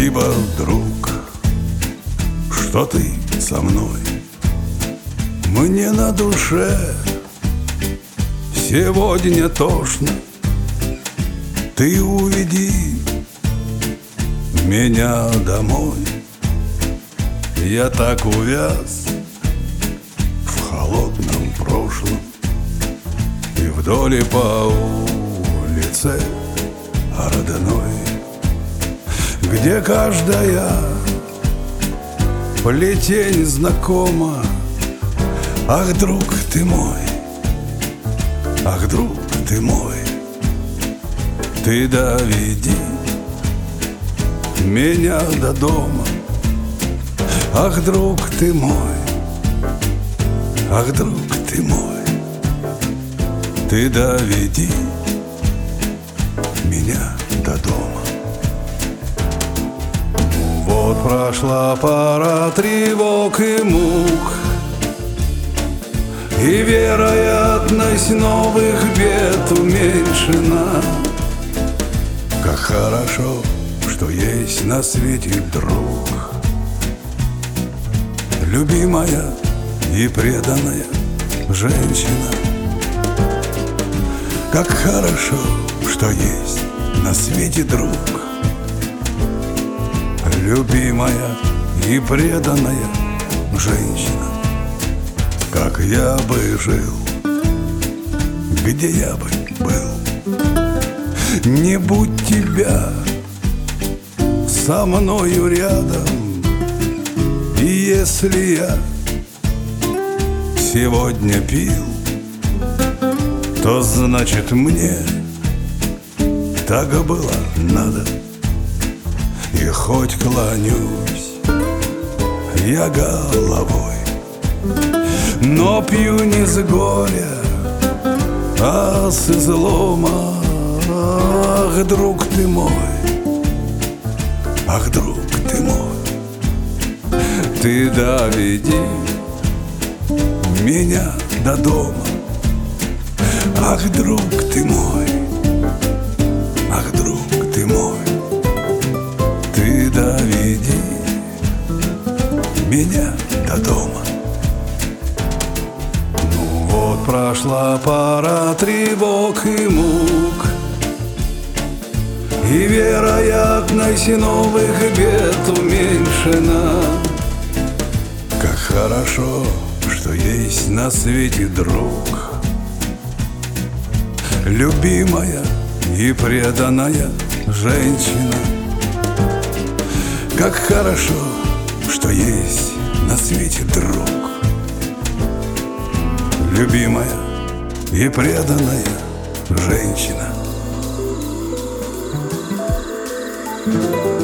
Спасибо, друг, что ты со мной. Мне на душе сегодня тошно. Ты уведи меня домой. Я так увяз в холодном прошлом, и вдоль по улице родной, где каждая плетень знакома. Ах, друг ты мой, ах, друг ты мой, ты доведи меня до дома. Ах, друг ты мой, ах, друг ты мой, ты доведи меня до дома. Вот прошла пора тревог и мук, и вероятность новых бед уменьшена. Как хорошо, что есть на свете друг, любимая и преданная женщина. Как хорошо, что есть на свете друг, любимая и преданная женщина. Как я бы жил, где я бы был, не будь тебя со мною рядом. И если я сегодня пил, то значит мне так было надо. И хоть клонюсь я головой, но пью не с горя, а с излома. Ах, друг ты мой, ах, друг ты мой, ты доведи меня до дома. Ах, друг ты мой, ах, друг ты мой, ты доведи меня до дома. Ну вот прошла пора тревог и мук, и вероятность новых бед уменьшена. Как хорошо, что есть на свете друг, любимая и преданная женщина. Как хорошо, что есть на свете друг, любимая и преданная женщина.